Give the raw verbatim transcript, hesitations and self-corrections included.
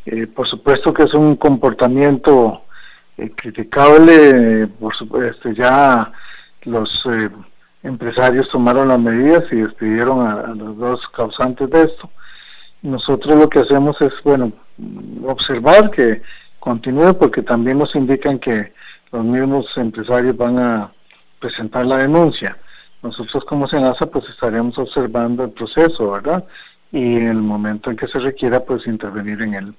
Eh, por supuesto que es un comportamiento eh, criticable, eh, por supuesto, ya los eh, empresarios tomaron las medidas y despidieron a, a los dos causantes de esto. Nosotros lo que hacemos es, bueno, observar que continúe, porque también nos indican que los mismos empresarios van a presentar la denuncia. Nosotros como SENASA pues estaremos observando el proceso, ¿verdad? Y en el momento en que se requiera pues intervenir en él.